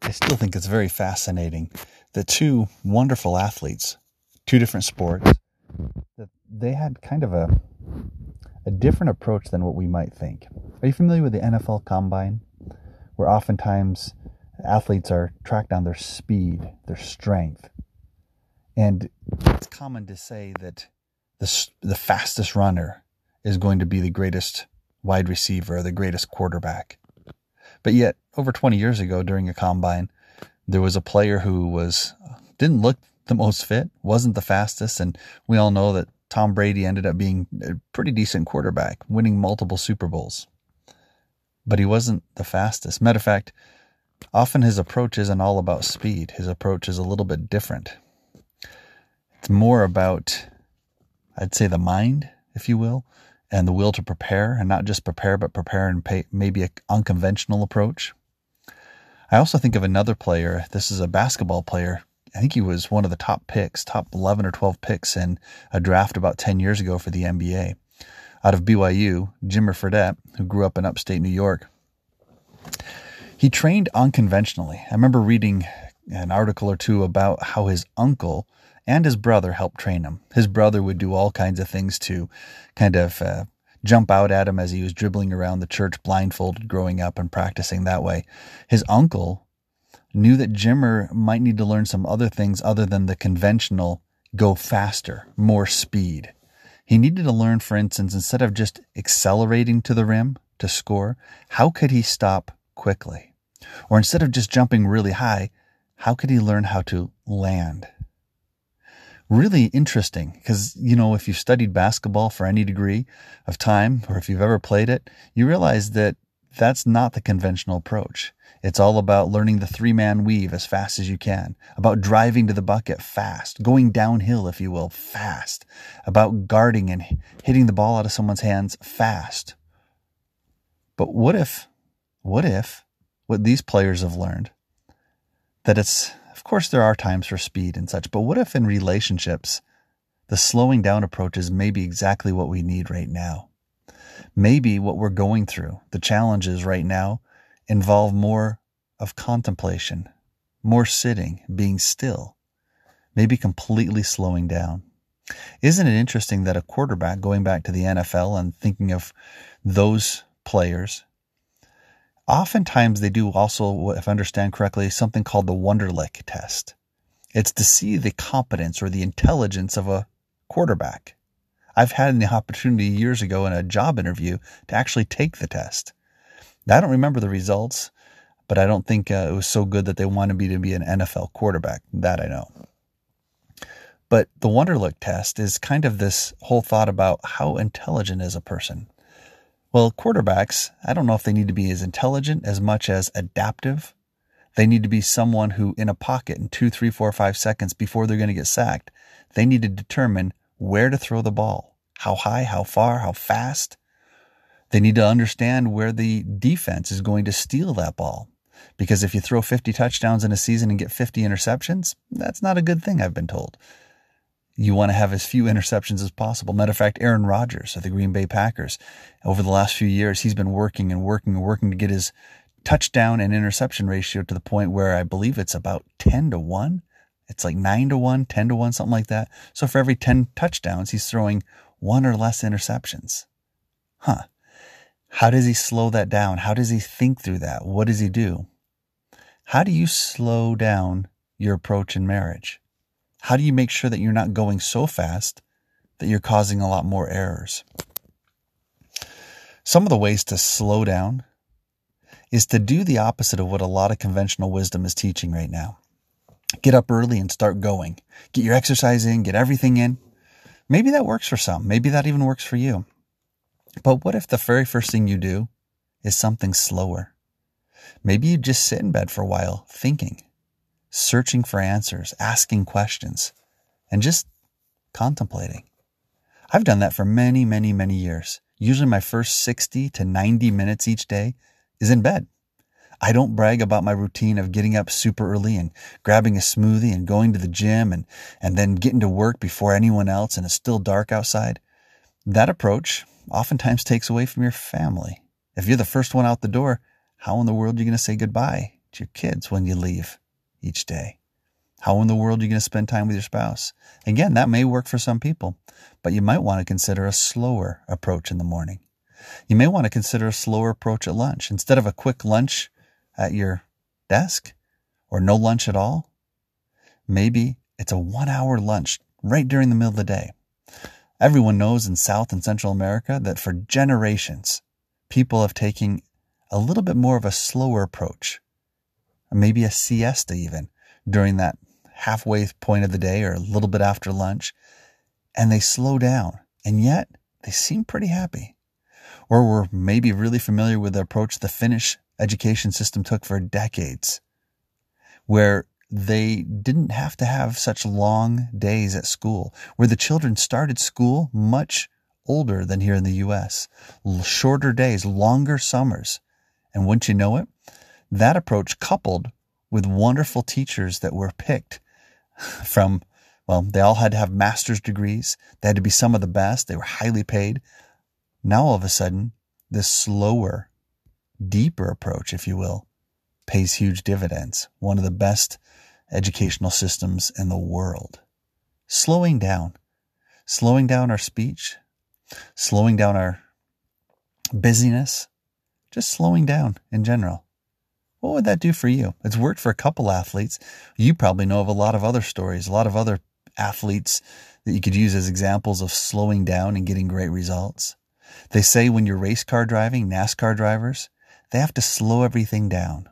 I still think it's very fascinating that two wonderful athletes, two different sports, that they had kind of a different approach than what we might think. Are you familiar with the NFL Combine, where oftentimes athletes are tracked on their speed, their strength? And it's common to say that the fastest runner is going to be the greatest wide receiver or the greatest quarterback. But yet, over 20 years ago during a combine, there was a player who didn't look the most fit, wasn't the fastest, and we all know that Tom Brady ended up being a pretty decent quarterback, winning multiple Super Bowls. But he wasn't the fastest. Matter of fact, often his approach isn't all about speed. His approach is a little bit different. It's more about, I'd say, the mind, if you will, and the will to prepare, and not just prepare, but prepare in maybe an unconventional approach. I also think of another player. This is a basketball player. I think he was one of the top 11 or 12 picks in a draft about 10 years ago for the NBA. Out of BYU, Jimmer Fredette, who grew up in upstate New York. He trained unconventionally. I remember reading an article or two about how his uncle and his brother helped train him. His brother would do all kinds of things to kind of jump out at him as he was dribbling around the church blindfolded growing up and practicing that way. His uncle knew that Jimmer might need to learn some other things other than the conventional go faster, more speed. He needed to learn, for instance, instead of just accelerating to the rim to score, how could he stop quickly? Or instead of just jumping really high, how could he learn how to land? Really interesting because, if you've studied basketball for any degree of time, or if you've ever played it, you realize that that's not the conventional approach. It's all about learning the three-man weave as fast as you can, about driving to the bucket fast, going downhill, if you will, fast, about guarding and hitting the ball out of someone's hands fast. But what if what these players have learned, that of course there are times for speed and such, but what if in relationships, the slowing down approach is maybe exactly what we need right now? Maybe what we're going through, the challenges right now, involve more of contemplation, more sitting, being still, maybe completely slowing down. Isn't it interesting that a quarterback, going back to the NFL and thinking of those players, oftentimes they do also, if I understand correctly, something called the Wonderlic test. It's to see the competence or the intelligence of a quarterback. I've had the opportunity years ago in a job interview to actually take the test. Now, I don't remember the results, but I don't think it was so good that they wanted me to be an NFL quarterback. That I know. But the Wonderlic test is kind of this whole thought about how intelligent is a person. Well, quarterbacks, I don't know if they need to be as intelligent as much as adaptive. They need to be someone who, in a pocket in 2, 3, 4, 5 seconds before they're going to get sacked, they need to determine where to throw the ball, how high, how far, how fast. They need to understand where the defense is going to steal that ball. Because if you throw 50 touchdowns in a season and get 50 interceptions, that's not a good thing, I've been told. You want to have as few interceptions as possible. Matter of fact, Aaron Rodgers of the Green Bay Packers, over the last few years, he's been working to get his touchdown and interception ratio to the point where I believe it's about 10-1. It's like 9-1, 10-1, something like that. So for every 10 touchdowns, he's throwing 1 or less interceptions. How does he slow that down? How does he think through that? What does he do? How do you slow down your approach in marriage? How do you make sure that you're not going so fast that you're causing a lot more errors? Some of the ways to slow down is to do the opposite of what a lot of conventional wisdom is teaching right now. Get up early and start going. Get your exercise in, get everything in. Maybe that works for some. Maybe that even works for you. But what if the very first thing you do is something slower? Maybe you just sit in bed for a while thinking, searching for answers, asking questions, and just contemplating. I've done that for many, many, many years. Usually my first 60 to 90 minutes each day is in bed. I don't brag about my routine of getting up super early and grabbing a smoothie and going to the gym and then getting to work before anyone else and it's still dark outside. That approach oftentimes takes away from your family. If you're the first one out the door, how in the world are you going to say goodbye to your kids when you leave each day? How in the world are you going to spend time with your spouse? Again, that may work for some people, but you might want to consider a slower approach in the morning. You may want to consider a slower approach at lunch. Instead of a quick lunch at your desk or no lunch at all, maybe it's a 1-hour lunch right during the middle of the day. Everyone knows in South and Central America that for generations, people have taken a little bit more of a slower approach, maybe a siesta even, during that halfway point of the day or a little bit after lunch, and they slow down, and yet they seem pretty happy. Or we're maybe really familiar with the approach the Finnish education system took for decades, where they didn't have to have such long days at school, where the children started school much older than here in the U.S. Shorter days, longer summers. And wouldn't you know it, that approach coupled with wonderful teachers that were picked from, well, they all had to have master's degrees. They had to be some of the best. They were highly paid. Now all of a sudden, this slower, deeper approach, if you will, pays huge dividends. One of the best educational systems in the world. Slowing down our speech, slowing down our busyness, just slowing down in general. What would that do for you? It's worked for a couple athletes. You probably know of a lot of other stories, a lot of other athletes that you could use as examples of slowing down and getting great results. They say when you're race car driving, NASCAR drivers, they have to slow everything down.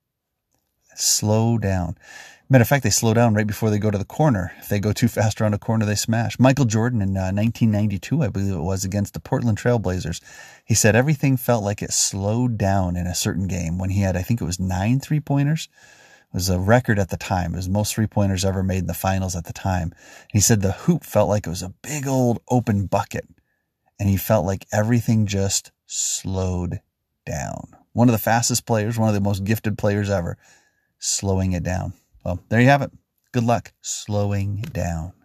Slow down. Matter of fact, they slow down right before they go to the corner. If they go too fast around a corner, they smash. Michael Jordan in 1992, I believe it was, against the Portland Trail Blazers, he said everything felt like it slowed down in a certain game when he had, I think it was 9 3-pointers. It was a record at the time. It was the most 3-pointers ever made in the finals at the time. He said the hoop felt like it was a big old open bucket, and he felt like everything just slowed down. One of the fastest players, one of the most gifted players ever, slowing it down. Well, there you have it. Good luck slowing down.